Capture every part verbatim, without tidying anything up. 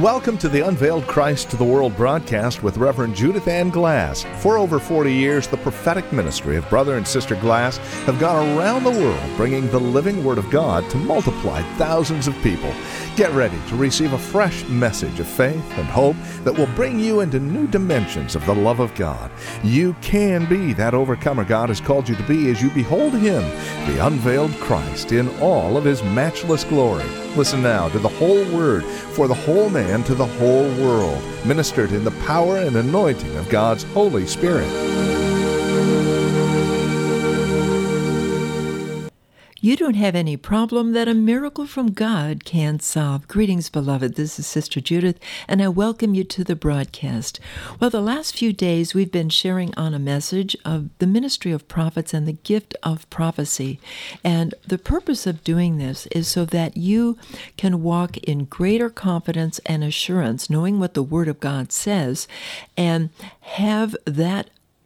Welcome to the Unveiled Christ to the World broadcast with Reverend Judith Ann Glass. For over forty years, the prophetic ministry of Brother and Sister Glass have gone around the world bringing the living Word of God to multiply thousands of people. Get ready to receive a fresh message of faith and hope that will bring you into new dimensions of the love of God. You can be that overcomer God has called you to be as you behold Him, the unveiled Christ, in all of His matchless glory. Listen now to the whole Word for the whole man to the whole world, ministered in the power and anointing of God's Holy Spirit. You don't have any problem that a miracle from God can't solve. Greetings, beloved. This is Sister Judith, and I welcome you to the broadcast. Well, the last few days we've been sharing on a message of the ministry of prophets and the gift of prophecy. And the purpose of doing this is so that you can walk in greater confidence and assurance, knowing what the Word of God says, and have that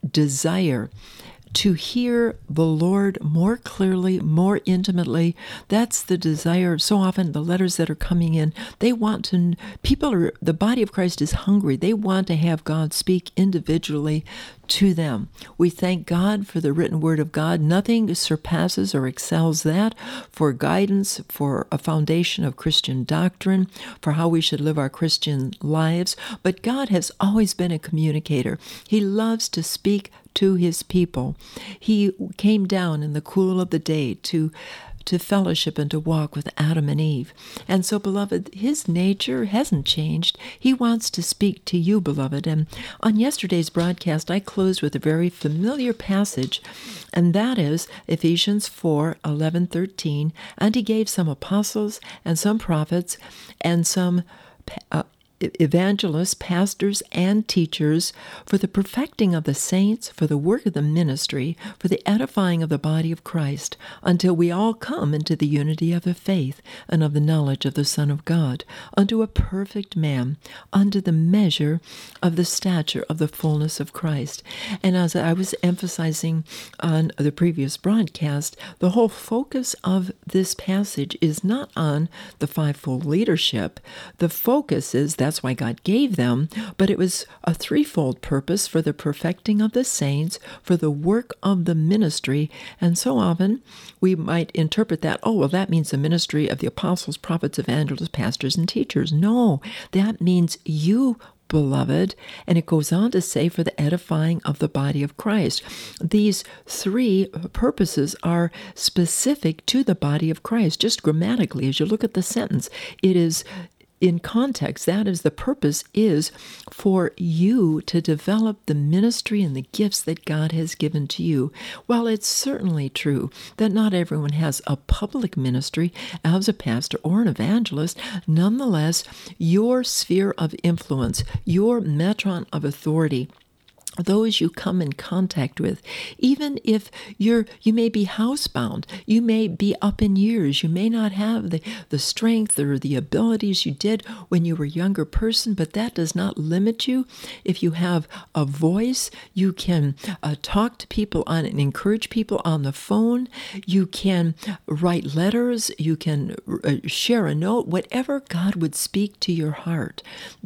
desire to hear the Lord more clearly, more intimately. That's the desire. So often the letters that are coming in, they want to, people are, the body of Christ is hungry. They want to have God speak individually to them. We thank God for the written Word of God. Nothing surpasses or excels that for guidance, for a foundation of Christian doctrine, for how we should live our Christian lives. But God has always been a communicator. He loves to speak to His people. He came down in the cool of the day to to fellowship and to walk with Adam and Eve. And so, beloved, His nature hasn't changed. He wants to speak to you, beloved. And on yesterday's broadcast, I closed with a very familiar passage, and that is Ephesians four, eleven, thirteen. And He gave some apostles and some prophets and some uh, evangelists, pastors, and teachers for the perfecting of the saints, for the work of the ministry, for the edifying of the body of Christ, until we all come into the unity of the faith and of the knowledge of the Son of God, unto a perfect man, unto the measure of the stature of the fullness of Christ. And as I was emphasizing on the previous broadcast, the whole focus of this passage is not on the fivefold leadership. The focus is that's why God gave them, but it was a threefold purpose: for the perfecting of the saints, for the work of the ministry. And so often we might interpret that, oh, well, that means the ministry of the apostles, prophets, evangelists, pastors, and teachers. No, that means you, beloved. And it goes on to say, for the edifying of the body of Christ. These three purposes are specific to the body of Christ. Just grammatically, as you look at the sentence, it is in context. That is, the purpose is for you to develop the ministry and the gifts that God has given to you. While it's certainly true that not everyone has a public ministry as a pastor or an evangelist, nonetheless, your sphere of influence, your metron of authority, those you come in contact with, even if you're, you may be housebound, you may be up in years, you may not have the, the strength or the abilities you did when you were a younger person, but that does not limit you. If you have a voice, you can uh, talk to people on and encourage people on the phone, you can write letters, you can uh, share a note, whatever God would speak to your heart.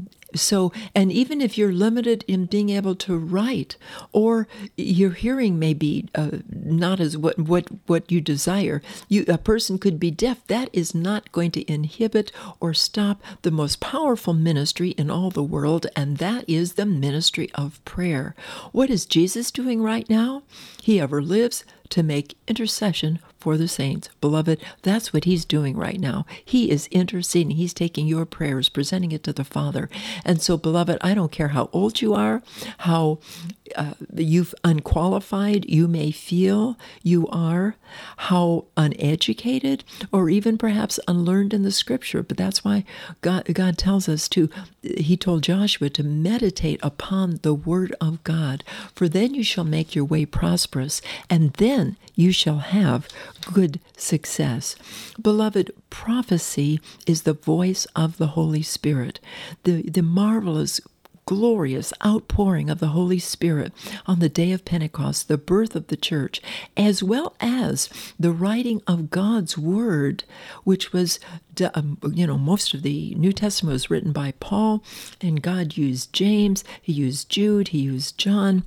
So, and even if you're limited in being able to write, or your hearing may be uh, not as what, what, what you desire, you, a person could be deaf. That is not going to inhibit or stop the most powerful ministry in all the world, and that is the ministry of prayer. What is Jesus doing right now? He ever lives to make intercession for the saints. Beloved, that's what He's doing right now. He is interceding. He's taking your prayers, presenting it to the Father. And so, beloved, I don't care how old you are, how uh, you've unqualified you may feel you are, how uneducated or even perhaps unlearned in the Scripture. But that's why God, God tells us to, He told Joshua to meditate upon the Word of God, for then you shall make your way prosperous, and then you shall have good success. Beloved, prophecy is the voice of the Holy Spirit. The, the marvelous glorious outpouring of the Holy Spirit on the day of Pentecost, the birth of the church, as well as the writing of God's Word, which was, you know, most of the New Testament was written by Paul, and God used James, he used Jude, he used John,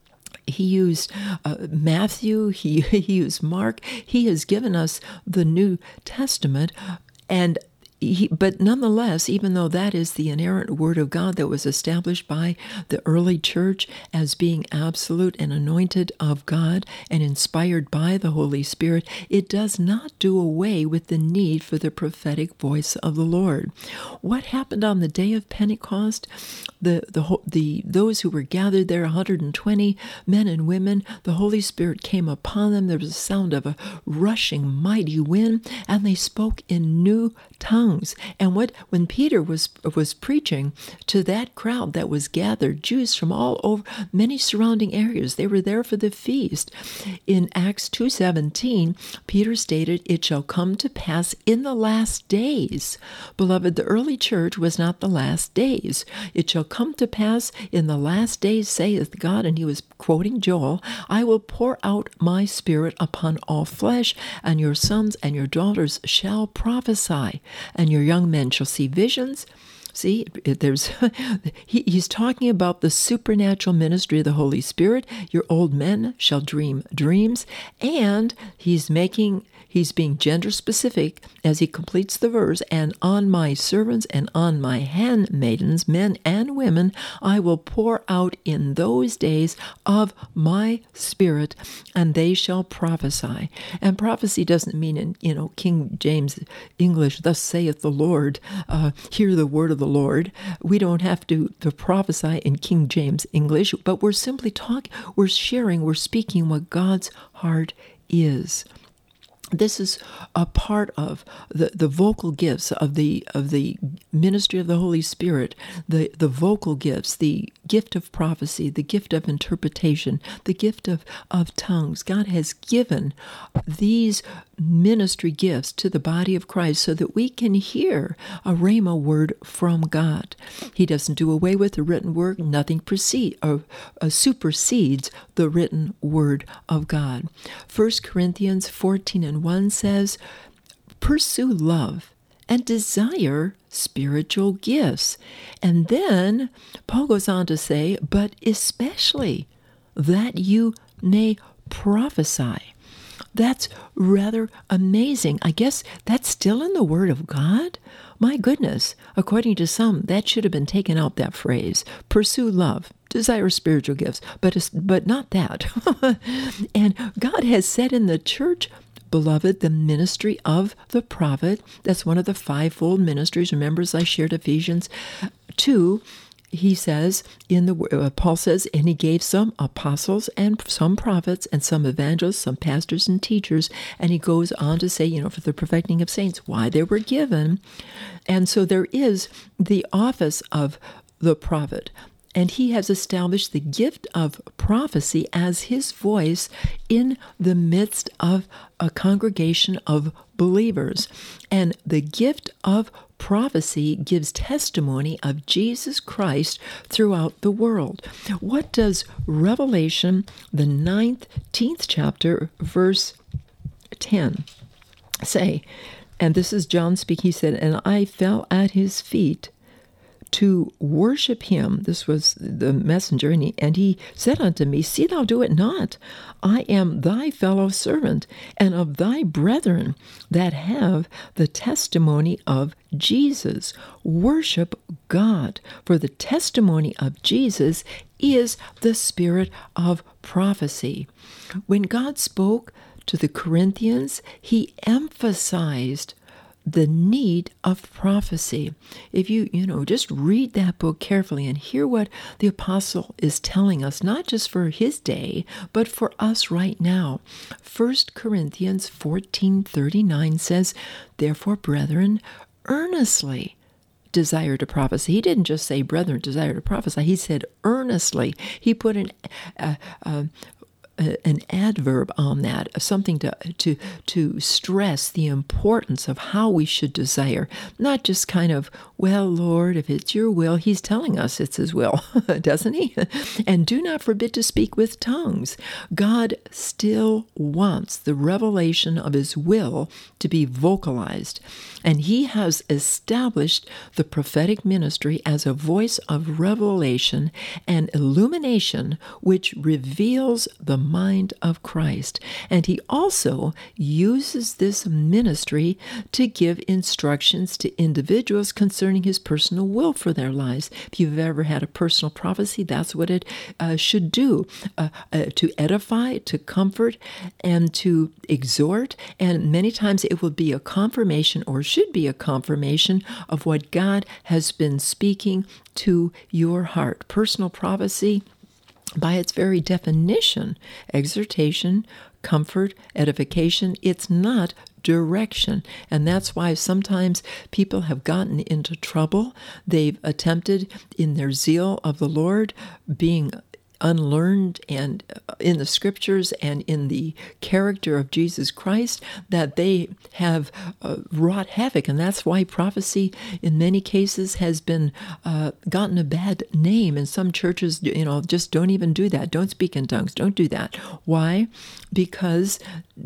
he used uh, Matthew, he, he used Mark. He has given us the New Testament, and He, but nonetheless, even though that is the inerrant Word of God that was established by the early church as being absolute and anointed of God and inspired by the Holy Spirit, it does not do away with the need for the prophetic voice of the Lord. What happened on the day of Pentecost? The the the those who were gathered there, one hundred twenty men and women, the Holy Spirit came upon them. There was a sound of a rushing mighty wind, and they spoke in new tongues. And what when Peter was was preaching to that crowd that was gathered, Jews from all over many surrounding areas, they were there for the feast. In Acts two seventeen, Peter stated, "It shall come to pass in the last days." Beloved, the early church was not the last days. It shall come to pass in the last days, saith God, and he was quoting Joel, "I will pour out my spirit upon all flesh, and your sons and your daughters shall prophesy, and your young men shall see visions." See, there's he, he's talking about the supernatural ministry of the Holy Spirit. Your old men shall dream dreams, and he's making he's being gender specific as he completes the verse. And on my servants and on my handmaidens, men and women, I will pour out in those days of my spirit, and they shall prophesy. And prophecy doesn't mean in you know King James English, "Thus saith the Lord," uh, hear the word of the Lord. We don't have to, to prophesy in King James English, but we're simply talking, we're sharing, we're speaking what God's heart is. This is a part of the, the vocal gifts of the of the ministry of the Holy Spirit, the, the vocal gifts, the gift of prophecy, the gift of interpretation, the gift of, of tongues. God has given these ministry gifts to the body of Christ so that we can hear a rhema word from God. He doesn't do away with the written word. Nothing precede, or, uh, supersedes the written word of God. First Corinthians fourteen and one says, "Pursue love and desire spiritual gifts." And then Paul goes on to say, "But especially that you may prophesy." That's rather amazing. I guess that's still in the Word of God? My goodness. According to some, that should have been taken out, that phrase. Pursue love, desire spiritual gifts, but, but not that. And God has said in the church, beloved, the ministry of the prophet, that's one of the fivefold ministries. Remember, as I shared Ephesians two, he says, in the uh, Paul says, "And he gave some apostles and some prophets and some evangelists, some pastors and teachers." And he goes on to say, you know, for the perfecting of saints, why they were given. And so there is the office of the prophet. And he has established the gift of prophecy as his voice in the midst of a congregation of believers. And the gift of prophecy gives testimony of Jesus Christ throughout the world. What does Revelation, the nineteenth chapter, verse ten, say? And this is John speaking. He said, "And I fell at his feet to worship him." This was the messenger, and he, and he said unto me, "See thou do it not. I am thy fellow servant, and of thy brethren that have the testimony of Jesus. Worship God, for the testimony of Jesus is the spirit of prophecy." When God spoke to the Corinthians, he emphasized the need of prophecy. If you, you know, just read that book carefully and hear what the apostle is telling us, not just for his day, but for us right now. First Corinthians fourteen thirty-nine says, "Therefore, brethren, earnestly desire to prophesy." He didn't just say, "Brethren, desire to prophesy." He said, earnestly. He put an, uh, uh, an adverb on that, something to to to stress the importance of how we should desire, not just kind of, well, Lord, if it's your will. He's telling us it's his will, doesn't he? And do not forbid to speak with tongues. God still wants the revelation of his will to be vocalized, and he has established the prophetic ministry as a voice of revelation and illumination which reveals the mind of Christ. And he also uses this ministry to give instructions to individuals concerning his personal will for their lives. If you've ever had a personal prophecy, that's what it uh, should do, uh, uh, to edify, to comfort, and to exhort. And many times it will be a confirmation, or should be a confirmation, of what God has been speaking to your heart. Personal prophecy, by its very definition, exhortation, comfort, edification, it's not direction. And that's why sometimes people have gotten into trouble. They've attempted, in their zeal of the Lord, being unlearned and in the scriptures and in the character of Jesus Christ, that they have uh, wrought havoc. And that's why prophecy in many cases has been uh, gotten a bad name. And some churches, you know, just don't even do that. Don't speak in tongues. Don't do that. Why? Because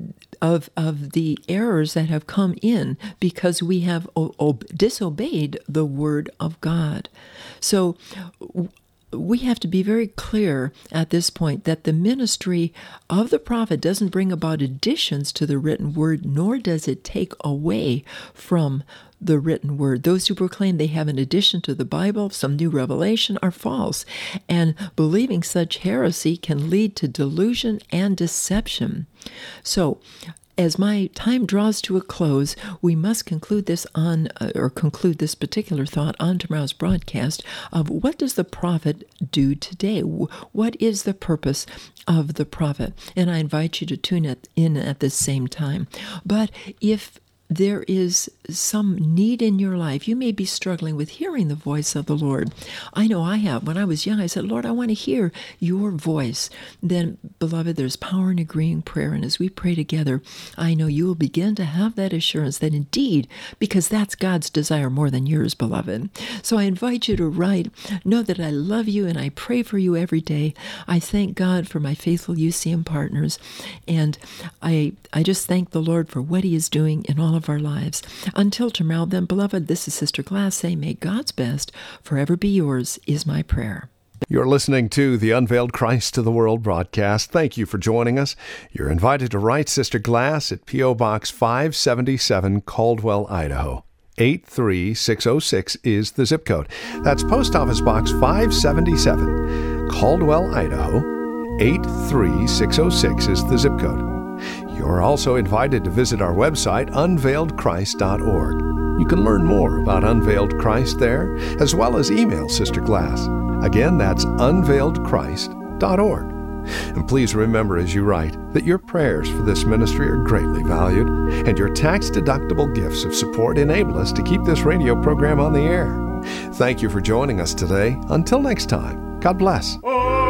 of of the errors that have come in, because we have o- o- disobeyed the word of God. So w- we have to be very clear at this point that the ministry of the prophet doesn't bring about additions to the written word, nor does it take away from the written word. Those who proclaim they have an addition to the Bible, some new revelation, are false. And believing such heresy can lead to delusion and deception. So, as my time draws to a close, we must conclude this on, uh, or conclude this particular thought on tomorrow's broadcast of what does the prophet do today? What is the purpose of the prophet? And I invite you to tune it in at the same time. But if there is some need in your life, you may be struggling with hearing the voice of the Lord. I know I have. When I was young, I said, Lord, I want to hear your voice. Then, beloved, there's power in agreeing prayer. And as we pray together, I know you will begin to have that assurance that indeed, because that's God's desire more than yours, beloved. So I invite you to write, know that I love you and I pray for you every day. I thank God for my faithful U C M partners. And I, I just thank the Lord for what he is doing in all of our lives. Until tomorrow, then, beloved, this is Sister Glass saying, may God's best forever be yours, is my prayer. You're listening to the Unveiled Christ to the World broadcast. Thank you for joining us. You're invited to write Sister Glass at P O. Box five seventy-seven, Caldwell, Idaho. eight three six oh six is the zip code. That's Post Office Box five seventy-seven, Caldwell, Idaho. eight three six oh six is the zip code. You're also invited to visit our website, unveiled christ dot org. You can learn more about Unveiled Christ there, as well as email Sister Glass. Again, that's unveiled christ dot org. And please remember as you write that your prayers for this ministry are greatly valued, and your tax-deductible gifts of support enable us to keep this radio program on the air. Thank you for joining us today. Until next time, God bless.